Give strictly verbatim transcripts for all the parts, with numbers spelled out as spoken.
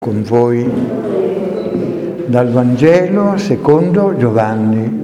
Con voi dal Vangelo secondo Giovanni.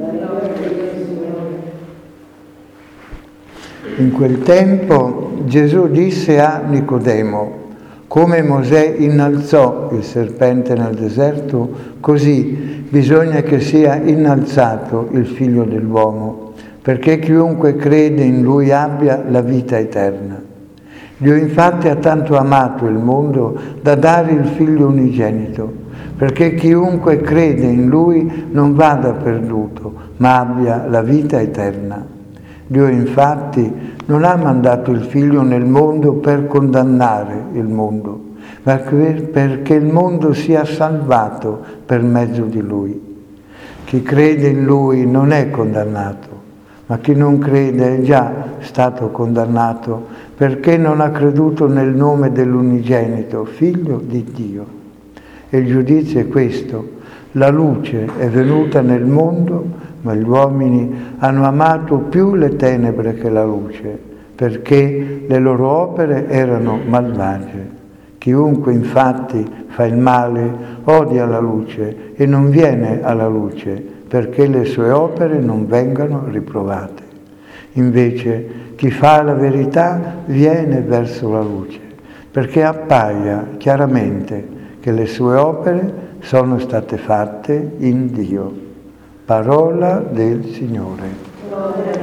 In quel tempo Gesù disse a Nicodemo: come Mosè innalzò il serpente nel deserto, così bisogna che sia innalzato il Figlio dell'uomo, perché chiunque crede in Lui abbia la vita eterna. Dio infatti ha tanto amato il mondo da dare il Figlio unigenito, perché chiunque crede in Lui non vada perduto, ma abbia la vita eterna. Dio infatti non ha mandato il Figlio nel mondo per condannare il mondo, ma perché il mondo sia salvato per mezzo di Lui. Chi crede in Lui non è condannato, ma chi non crede è già stato condannato perché non ha creduto nel nome dell'unigenito, Figlio di Dio. E il giudizio è questo: la luce è venuta nel mondo, ma gli uomini hanno amato più le tenebre che la luce, perché le loro opere erano malvagie. Chiunque infatti fa il male odia la luce e non viene alla luce, perché le sue opere non vengano riprovate. Invece chi fa la verità viene verso la luce, perché appaia chiaramente che le sue opere sono state fatte in Dio. Parola del Signore.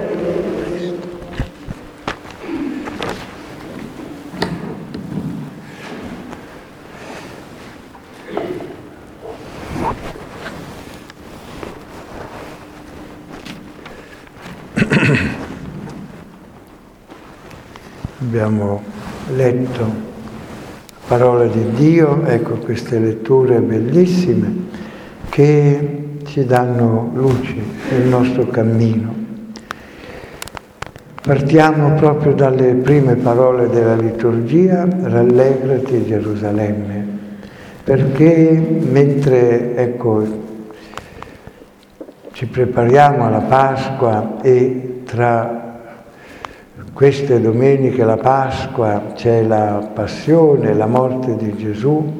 Abbiamo letto parola di Dio, ecco queste letture bellissime che ci danno luce nel nostro cammino. Partiamo proprio dalle prime parole della liturgia: rallegrati Gerusalemme, perché mentre ecco, ci prepariamo alla Pasqua e tra queste domeniche, la Pasqua, c'è la passione, la morte di Gesù,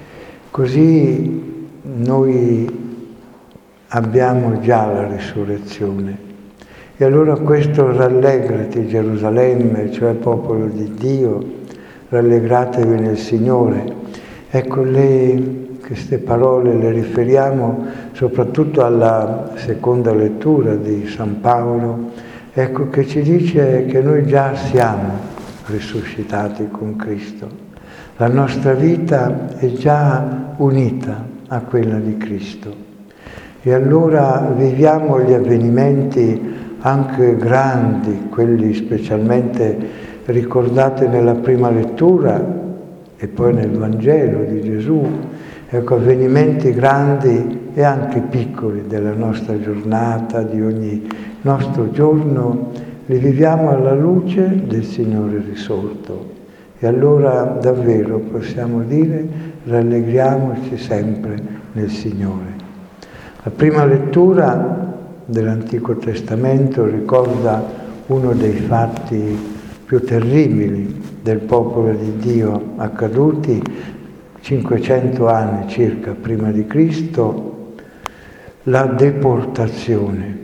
così noi abbiamo già la risurrezione. E allora questo rallegrati Gerusalemme, cioè popolo di Dio, rallegratevi nel Signore. Ecco, le, queste parole le riferiamo soprattutto alla seconda lettura di San Paolo, ecco, che ci dice che noi già siamo risuscitati con Cristo. La nostra vita è già unita a quella di Cristo. E allora viviamo gli avvenimenti anche grandi, quelli specialmente ricordati nella prima lettura e poi nel Vangelo di Gesù, ecco, avvenimenti grandi e anche piccoli della nostra giornata, di ogni nostro giorno, li viviamo alla luce del Signore risorto. E allora davvero possiamo dire: rallegriamoci sempre nel Signore. La prima lettura dell'Antico Testamento ricorda uno dei fatti più terribili del popolo di Dio accaduti cinquecento anni circa prima di Cristo, la deportazione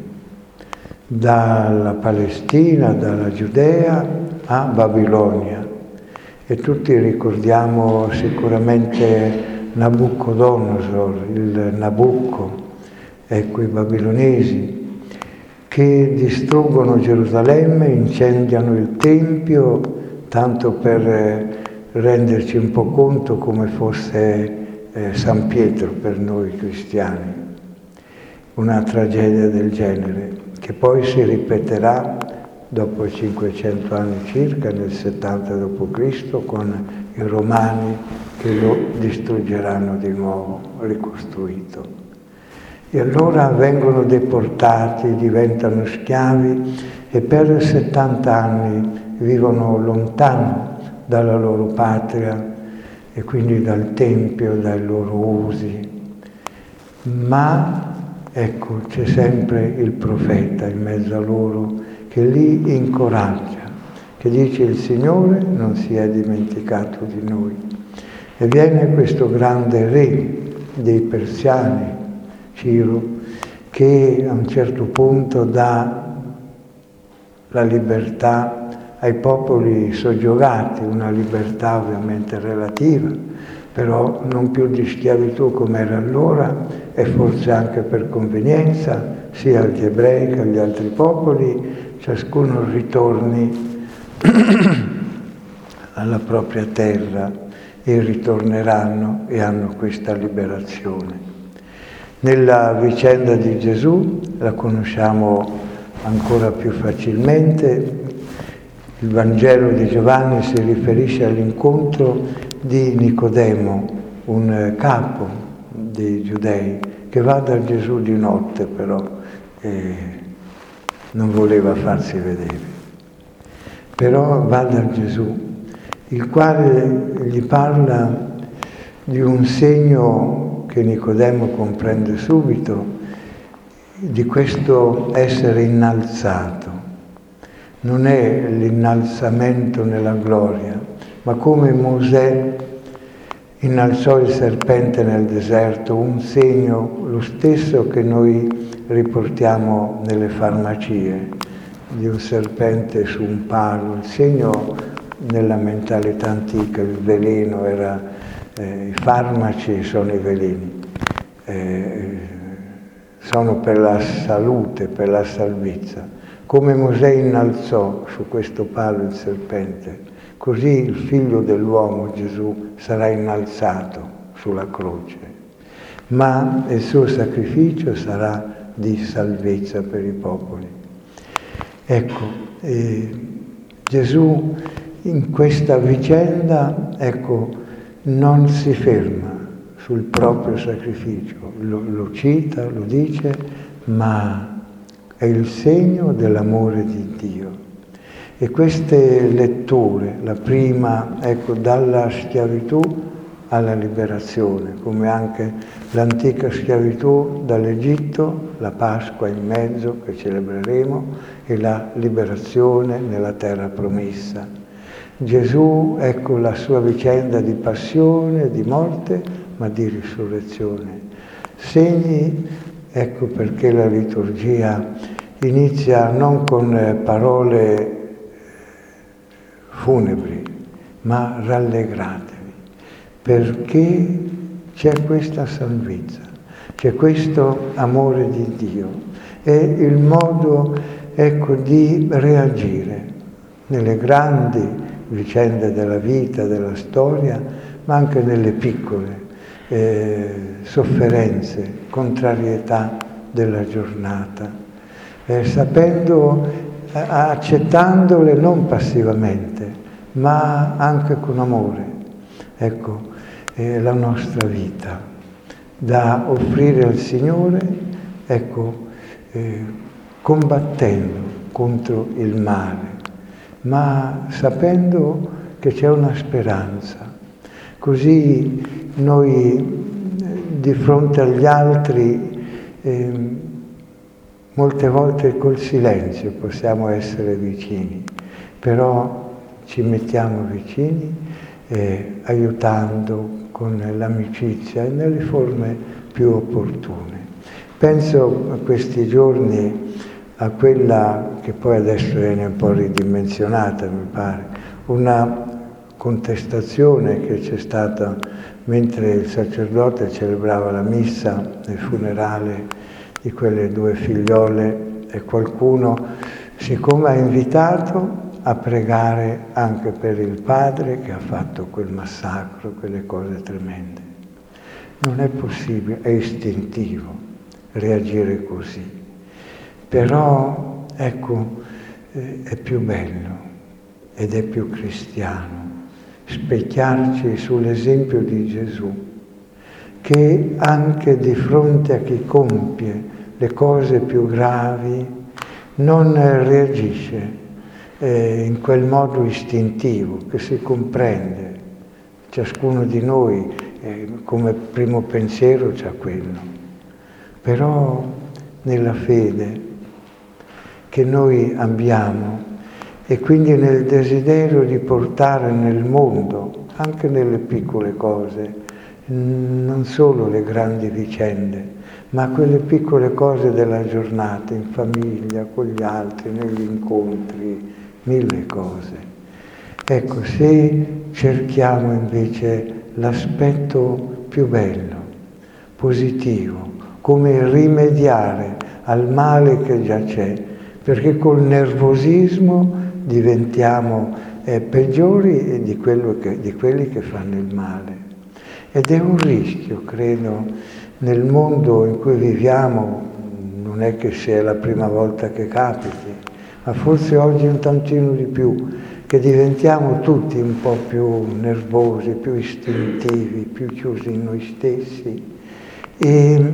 dalla Palestina, dalla Giudea a Babilonia. E tutti ricordiamo sicuramente Nabucodonosor, il Nabucco, ecco, i babilonesi, che distruggono Gerusalemme, incendiano il Tempio, tanto per renderci un po' conto come fosse eh, San Pietro per noi cristiani. Una tragedia del genere, che poi si ripeterà dopo cinquecento anni circa, nel settanta dopo Cristo, con i Romani che lo distruggeranno di nuovo, ricostruito. E allora vengono deportati, diventano schiavi e per settanta anni vivono lontano dalla loro patria e quindi dal Tempio, dai loro usi. Ma ecco, c'è sempre il profeta in mezzo a loro che li incoraggia, che dice: il Signore non si è dimenticato di noi. E viene questo grande re dei persiani, Ciro, che a un certo punto dà la libertà ai popoli soggiogati, una libertà ovviamente relativa, però non più di schiavitù come era allora, e forse anche per convenienza, sia agli ebrei che agli altri popoli, ciascuno ritorni alla propria terra e ritorneranno e hanno questa liberazione. Nella vicenda di Gesù la conosciamo ancora più facilmente. Il Vangelo di Giovanni si riferisce all'incontro di Nicodemo, un capo dei giudei, che va da Gesù di notte però e non voleva farsi vedere. Però va da Gesù, il quale gli parla di un segno che Nicodemo comprende subito, di questo essere innalzato. Non è l'innalzamento nella gloria, ma come Mosè innalzò il serpente nel deserto, un segno, lo stesso che noi riportiamo nelle farmacie, di un serpente su un palo. Il segno nella mentalità antica, il veleno era, eh, i farmaci sono i veleni, eh, sono per la salute, per la salvezza. Come Mosè innalzò su questo palo il serpente, così il figlio dell'uomo, Gesù, sarà innalzato sulla croce, ma il suo sacrificio sarà di salvezza per i popoli. Ecco, eh, Gesù in questa vicenda, ecco, non si ferma sul proprio sacrificio, lo, lo cita, lo dice, ma è il segno dell'amore di Dio. E queste letture, la prima, ecco, dalla schiavitù alla liberazione, come anche l'antica schiavitù dall'Egitto, la Pasqua in mezzo che celebreremo, e la liberazione nella terra promessa. Gesù, ecco la sua vicenda di passione, di morte, ma di risurrezione. Segni, ecco perché la liturgia inizia non con parole funebri, ma rallegratevi, perché c'è questa salvezza, c'è questo amore di Dio. È il modo, ecco, di reagire nelle grandi vicende della vita, della storia, ma anche nelle piccole eh, sofferenze, contrarietà della giornata, eh, sapendo, eh, accettandole non passivamente, ma anche con amore. Ecco, eh, la nostra vita da offrire al Signore, ecco, eh, combattendo contro il male, ma sapendo che c'è una speranza. Così noi di fronte agli altri eh, molte volte col silenzio possiamo essere vicini, però ci mettiamo vicini eh, aiutando con l'amicizia e nelle forme più opportune. Penso a questi giorni a quella che poi adesso viene un po' ridimensionata, mi pare, una contestazione che c'è stata mentre il sacerdote celebrava la missa nel funerale di quelle due figliole, e qualcuno, siccome ha invitato a pregare anche per il padre che ha fatto quel massacro, quelle cose tremende. Non è possibile, è istintivo reagire così. Però, ecco, eh, è più bello ed è più cristiano specchiarci sull'esempio di Gesù, che anche di fronte a chi compie le cose più gravi non reagisce eh, in quel modo istintivo che si comprende. Ciascuno di noi eh, come primo pensiero c'ha quello, però nella fede che noi abbiamo e quindi nel desiderio di portare nel mondo anche nelle piccole cose, non solo le grandi vicende, ma quelle piccole cose della giornata, in famiglia, con gli altri, negli incontri, mille cose. Ecco, se cerchiamo invece l'aspetto più bello, positivo, come rimediare al male che già c'è, perché col nervosismo diventiamo eh, peggiori di, quello che, di quelli che fanno il male. Ed è un rischio, credo, nel mondo in cui viviamo, non è che sia la prima volta che capiti, ma forse oggi un tantino di più, che diventiamo tutti un po' più nervosi, più istintivi, più chiusi in noi stessi e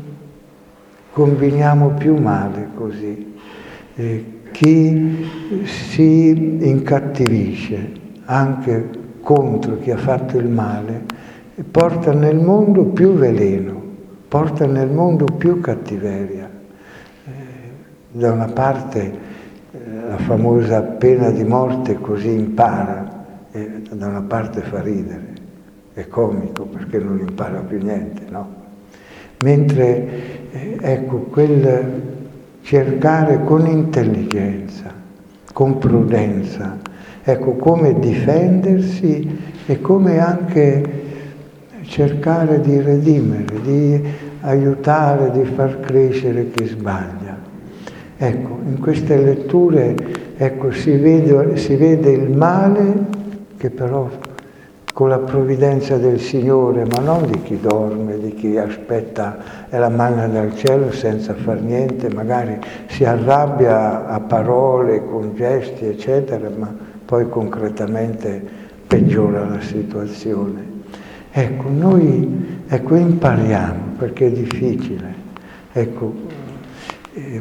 combiniamo più male così. Eh, chi si incattivisce anche contro chi ha fatto il male porta nel mondo più veleno, porta nel mondo più cattiveria. Eh, da una parte la famosa pena di morte così impara, e da una parte fa ridere, è comico perché non impara più niente, no? Mentre, eh, ecco, quel cercare con intelligenza, con prudenza, ecco, come difendersi e come anche cercare di redimere, di aiutare, di far crescere chi sbaglia. Ecco, in queste letture ecco, si, vede, si vede il male che però con la provvidenza del Signore, ma non di chi dorme, di chi aspetta la manna dal cielo senza far niente, magari si arrabbia a parole, con gesti, eccetera, ma poi concretamente peggiora la situazione. Ecco, noi ecco, impariamo, perché è difficile, ecco, eh,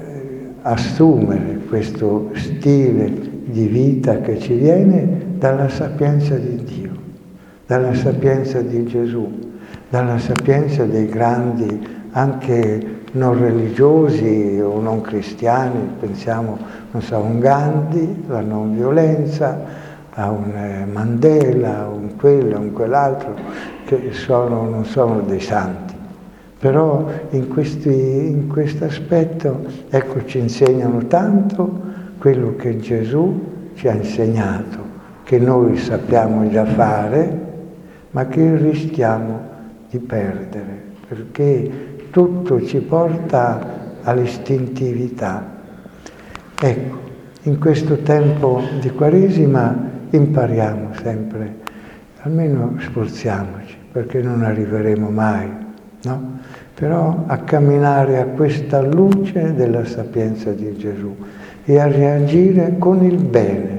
assumere questo stile di vita che ci viene dalla sapienza di Dio, dalla sapienza di Gesù, dalla sapienza dei grandi, anche non religiosi o non cristiani, pensiamo, non so, a un Gandhi, la non violenza, a un Mandela, a un quello, a un quell'altro, che sono, non sono dei santi. Però in questi, in questo aspetto, ecco, ci insegnano tanto quello che Gesù ci ha insegnato, che noi sappiamo già fare, ma che rischiamo di perdere, perché tutto ci porta all'istintività. Ecco, in questo tempo di Quaresima impariamo sempre, almeno sforziamoci, perché non arriveremo mai, no? Però a camminare a questa luce della sapienza di Gesù e a reagire con il bene.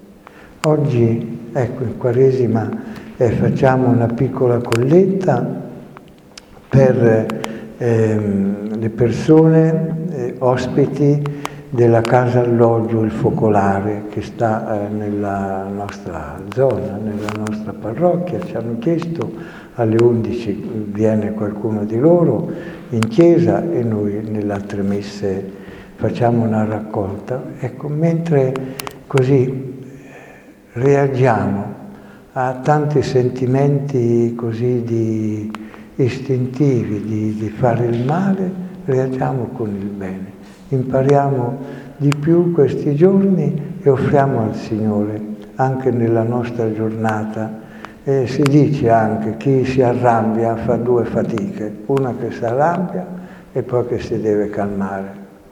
Oggi, ecco, in Quaresima eh, facciamo una piccola colletta per ehm, le persone eh, ospiti della casa alloggio Il Focolare, che sta eh, nella nostra zona, nella nostra parrocchia. Ci hanno chiesto alle undici viene qualcuno di loro in chiesa e noi nelle altre messe facciamo una raccolta. Ecco, mentre così reagiamo a tanti sentimenti così di istintivi di, di fare il male, reagiamo con il bene. Impariamo di più questi giorni e offriamo al Signore anche nella nostra giornata. E si dice anche chi si arrabbia fa due fatiche, una che si arrabbia e poi che si deve calmare.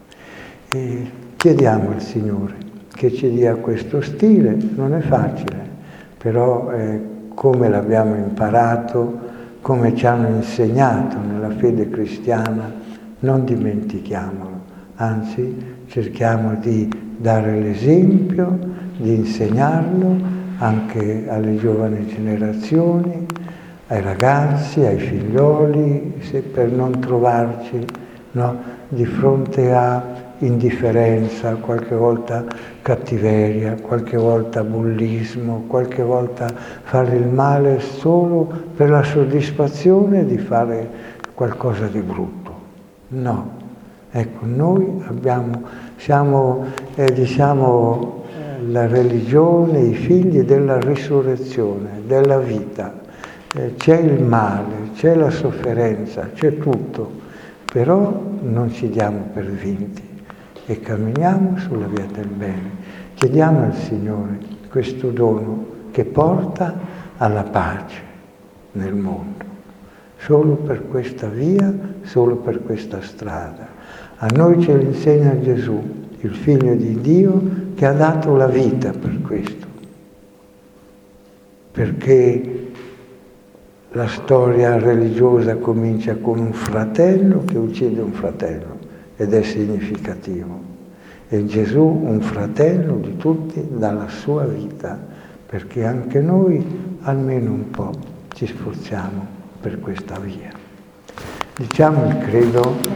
E chiediamo al Signore che ci dia questo stile, non è facile, però eh, come l'abbiamo imparato, come ci hanno insegnato nella fede cristiana, non dimentichiamolo, anzi cerchiamo di dare l'esempio, di insegnarlo anche alle giovani generazioni, ai ragazzi, ai figlioli, se per non trovarci no, di fronte a indifferenza, qualche volta cattiveria, qualche volta bullismo, qualche volta fare il male solo per la soddisfazione di fare qualcosa di brutto. No, ecco, noi abbiamo, siamo, eh, diciamo, la religione, i figli della risurrezione, della vita. Eh, c'è il male, c'è la sofferenza, c'è tutto, però non ci diamo per vinti e camminiamo sulla via del bene. Chiediamo al Signore questo dono che porta alla pace nel mondo, solo per questa via, solo per questa strada. A noi ce l'insegna Gesù, il Figlio di Dio, che ha dato la vita per questo, perché la storia religiosa comincia con un fratello che uccide un fratello ed è significativo. E Gesù, un fratello di tutti, dà la sua vita, perché anche noi almeno un po' ci sforziamo per questa via. Diciamo il credo.